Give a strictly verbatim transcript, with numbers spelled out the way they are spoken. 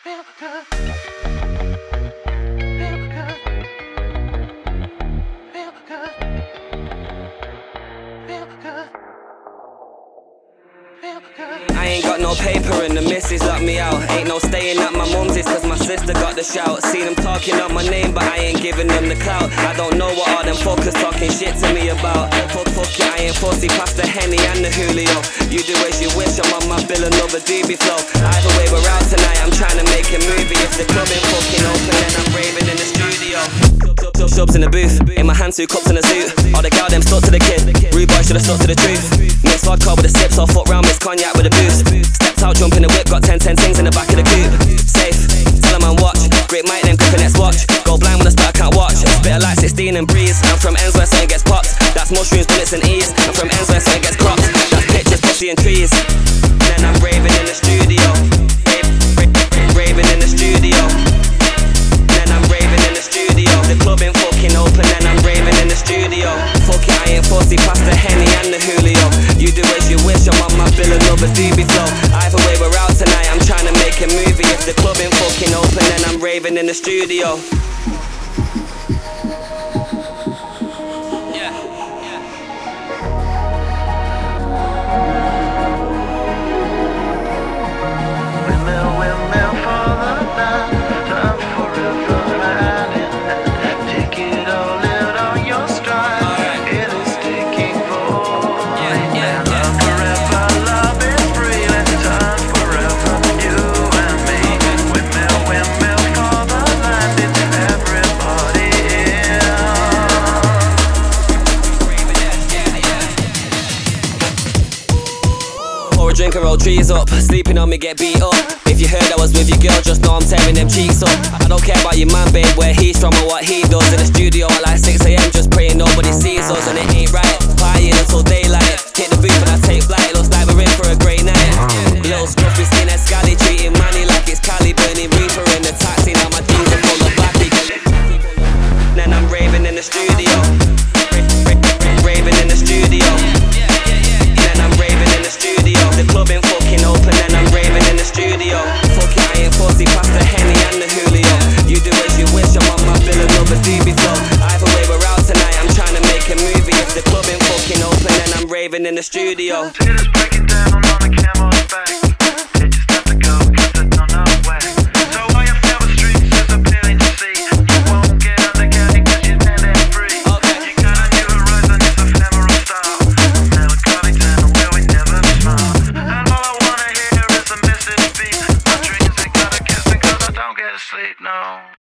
Feel good. Feel good. Feel good. Feel good. Feel good. I ain't got no paper and the missus locked me out. Ain't no staying at my mum's, it's cause my sister got the shout. Seen them talking up my name but I ain't giving them the clout. I don't know what all them fuckers talking shit to me about. Fuck, fuck it, I ain't fussy past the Henny and the Julio. You do as you wish, I'm on my bill, another D B flow. Either way we're out tonight, I'm trying to make a movie. If the club ain't fucking open then I'm raving in the studio. Shubs in the booth, in my hand two cups in a suit. All the gal them stuck to the kid, rude boy should've stuck to the truth. Mixed vodka with a sip, so foot round mixed cognac with a boost. Stepped out, jump in the whip, got ten ten things in the back of the coupe. Safe, tell a man watch, great mic then clipping next watch. Go blind when I start, can't watch. Spit a like sixteen and breeze. I'm from ends where something gets popped. That's mushrooms, bullets and ease. I'm from ends where something gets cropped. That's pictures, pussy and trees. Then I'm raving in the studio. Raving in the studio. Then I'm raving in the studio. The club ain't fucking open, then I'm raving in the studio. Fuck it, I ain't fussy past the Henny and the Julio. You do as you wish, I'm on my bill, another D B flow. Either way we're out tonight, I'm trying to make a movie. If the club ain't fucking open, then I'm raving in the studio. Drink and roll trees up, sleeping on me get beat up. If you heard I was with your girl, just know I'm tearing them cheeks up. I don't care about your man, babe, where he's from or what he does. In the studio at like six a m, just praying nobody sees us. And it ain't right, partying until daylight. Hit the booth and I take flight, looks like we're in for a great night. Little scruffy skinhead scally, treating money like it's Cali. Burning reefer in the taxi, now my jeans are full of backy. Then I'm raving in the studio. Raving in the studio. Then I'm raving in the studio. The club ain't fucking open, then I'm raving in the studio. Fuck it, I ain't fussy past the Henny and the Julio. You do as you wish, I'm on my bill, another D B flow. Either way we're out tonight, I'm trying to make a movie. If the club ain't fucking open, then I'm raving in the studio. Hitters breaking down on the camel's back. They just have to go, cause there's no no way. So while your favorite streets is appealing to see, you won't get on the county cause you're handed free. Okay. You got a new horizon, it's ephemeral style. Melancholic town where we never smile. And all I wanna hear is a message beat. My dreams ain't got a kiss because I don't get to sleep, no.